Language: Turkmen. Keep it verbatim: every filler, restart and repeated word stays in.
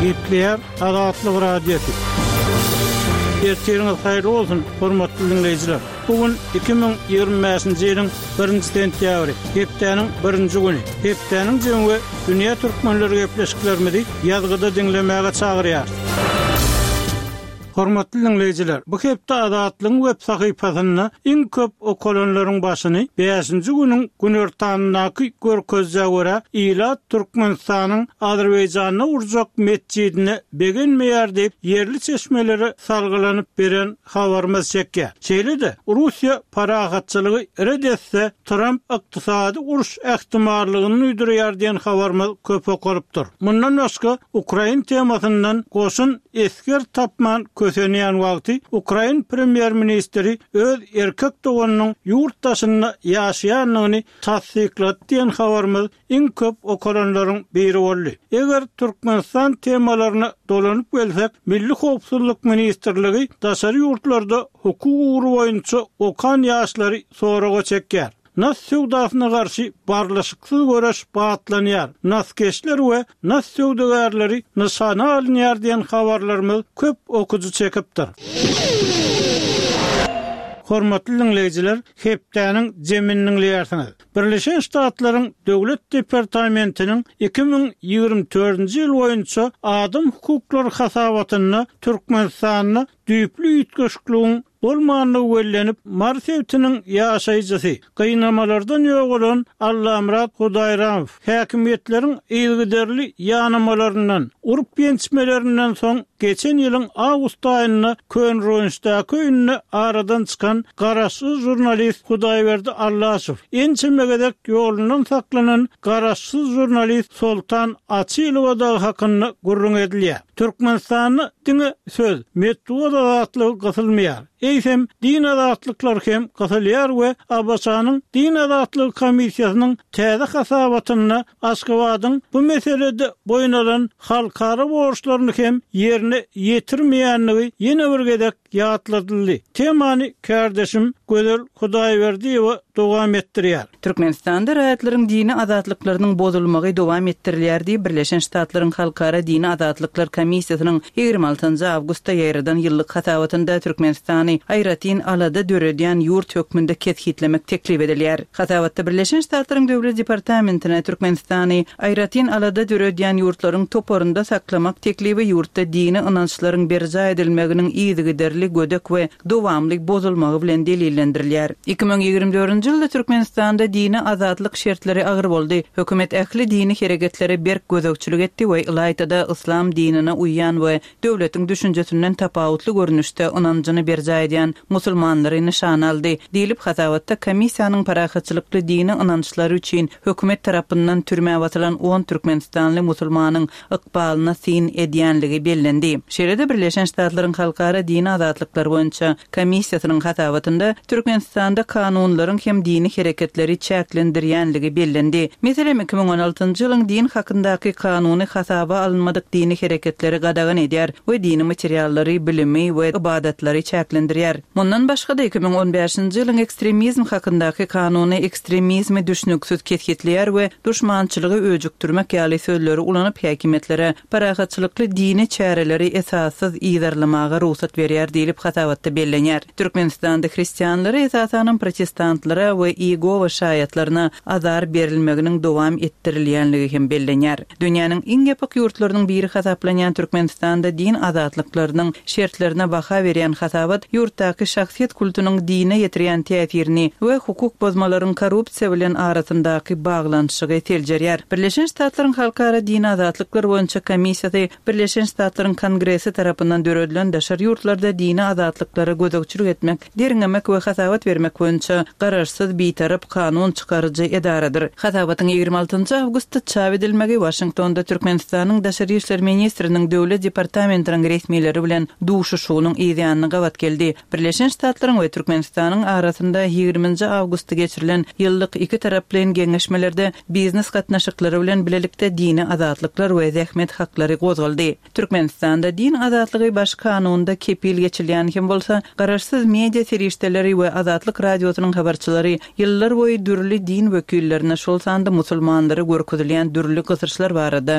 Gepler Azatlyk Radiosu. Ertiriniz hayırlı olsun, hormatly dinleyijiler. Bugün iki bin ýygrimi beşinji ýylyň birinji sentýabry, hepdeniň birinji güni. Hepdeniň jemgy dünýä türkmenleri gepleşiklerimizi ýazgyda dinlemäge çagyrýar. Hormatly dinleyijiler, bu hepde Azatlyň web sahypasyna iň köp okulanlaryň başyny beşinji güniň günortanyňky görkezje görä Ila Türkmenistanyň Azerbaýjanyna urjak mescidine begenmeýär diýip yerli çeşmeleri salgylanyp beren habarymyz çekýär. Şeýle-de Russiýa paragatçylygy redesse Trump ykdysady uruş ähtimallygyny üýdürýär diýen habarymyz köp okulypdyr. Mundan başga Ukraina temasyndan goşun esker tapman kösenýän wagty Ukraina premier ministri öz erkek doganynyň ýurtdaşyna ýaşaýanlygyny tasdiklat diýen habarymyz iň köp okulanlaryň biri boldy. Eger Türkmenistan temalaryna dolanyp gelsek, Milli Howpsuzlyk Ministrligi daşary ýurtlarda hukuk ugury boýunça okan ýaşlary soraga çekýär. Nas sewdasyna garşy barlaşyksyz göreş batlanýar. Naskeşler we nas sewdagarlary nişana alynýar diýen habarlarymyz köp okuju çekipdir. Hormatly dinleyijiler, hepdeniň jeminiň liýarsyňyz. Birleşen Ştatlaryň Döwlet Departamentiniň iki bin ýygrimi dördünji ýyl boýunça adam hukuklary hasabatyna Türkmenistanyň düýpli ýetgeşikligiň bolmanlygy bellenip, Marsewtiniň ýaşaýjysy, gynamalardan ýok bolan Allamrat Hudaýramow häkimetleriň ýygyderli ýanamalaryndan, urup ýençmelerinden soň geçen ýylyň awgust aýyna Könrönşdaky ünlü aradan çykan garaşsyz jurnalist Hudaýberdi Allaşow, ençemegedek ýolundan saklanan garaşsyz jurnalist Soltan Açylowa da hakyny gurrun edilýär. Türkmenistanyň diňe söz, metduwa azatlygy gysylmaýar. Eýsem din azatlyklar hem gysylýar we Abbasanyň din azatlygy komissiýasynyň täze hasabatyna Aşgabatyň bu meselede boýun halkara borçlaryny hem ýerine ýetirmeýänligi ýene bir gedek ýatladyldy. Temany kardeşim Gözel Hudaýberdiýew dowam etdirýär. Türkmenistanda raýatlaryň dini azatlyklarynyň bozulmagy dowam etdirilýär diýip Birleşen Ştatlaryň Halkara Dini Azatlyklary Komissiýasynyň ýygrimi altynjy awgustda ýaýradan ýyllyk hasabatynda Türkmenistany aýratyn alada döredýän ýurt hökmünde kethitlemek teklip edilýär. Hasabatda Birleşen Ştatlaryň Döwlet Departamentine Türkmenistany aýratyn alada döredýän ýurtlaryň toporunda saklamak teklibi ýurtda dini ynançlaryň berja edilmeginiň ýygyderli gödek we dowamly bozulmagy bilen delillendirilýär. iki bin ýygrimi dördünji ýylda Türkmenistanda dini azatlyk şertleri agyr boldy. Hökümet ähli dini hereketlere berk gözegçilik etdi we Ilaytada islam dinine uýan we döwletiň düşünjesinden tapawutly görnüşde ynanjyny berja edýän musulmanlary nişan aldy. Diýilip hasabatda komissiýanyň parahatçylykly dini ynançlary üçin hökümet tarapyndan türmäge watylan on Türkmenistanly musulmanyň ykbalyna sin edýänligi bellendi. Şeýle-de Birleşen Ştatlaryň Halkara Dini Azatlyklary boýunça komissiýasynyň hasabatynda Türkmenistanda kanunlaryň hem dini hereketleri çäklendirýänligi bellendi. Meselem iki bin on altynjy ýylyň din hakyndaky kanuny hasaba alınmadyk dini hereketleri gadagan edýär we dini materiallary, bilimi we ibadatlary çäklendirýär. Mundan başga da iki bin on beşinji ýylyň ekstremizm hakyndaky kanuny ekstremizmi düşnüksiz ketgitleýär we düşmançylygy öjükdirmek ýaly sözleri ulanyp häkimetlere parahatçylykly dini çäreleri esassız ýydarlamaga ruhsat berýär diýilip hasabatda bellenýär. Türkmenistanda hristianlary esasanyň protestantlara we Iyegova şaýatlaryna azar berilmeginiň dowam etdirilýänligi hem bellenýär. Dünýäniň iň ýapyk ýurtlarynyň biri hasaplanýan Türkmenistanda din azatlyklarynyň şertlerine baha berýän hasabat ýurtdaky şahsiýet kultunyň dine ýetirýän täsirini we hukuk bozmalaryň korrupsiýa bilen arasyndaky baglanyşygy teljerýär. Birleşen Ştatlaryň Halkara Dini Azatlyklary boýunça komissiýasy Birleşen Ştatlaryň Kongresi tarapyndan döredilen daşar ýurtlarda dini azatlyklary gözegçilik etmek, deriňemek we hasabat bermek boýunça garaşsyz bitarap kanun çykarjy edaradyr. Hasabatyň ýygrimi altynjy awgustda çap edilmegi Washingtonda Türkmenistanyň daşary işler ministriniň Döwlet Departamentiniň resmiýetleri bilen duşuşugynyň ýygyanyny gawat geldi. Birleşen Ştatlaryň we Türkmenistanyň arasynda ýygrimiňji awgustda geçirilen ýyllyk iki tarap bilen geňeşmelerde biznes gatnaşyklary bilen bilelikde dini azatlyklar we zähmet haklary gozgaldy. Türkmenistanda din azatlygy baş kanunda kepil geçirilýän hem bolsa, garaşsyz media serişdeleri we azatlyk radiosynyň habarçylary ýyllar boýy dürli din wekillerine şol sanda musulmanlary görkezilýän dürli gysyrçylar barada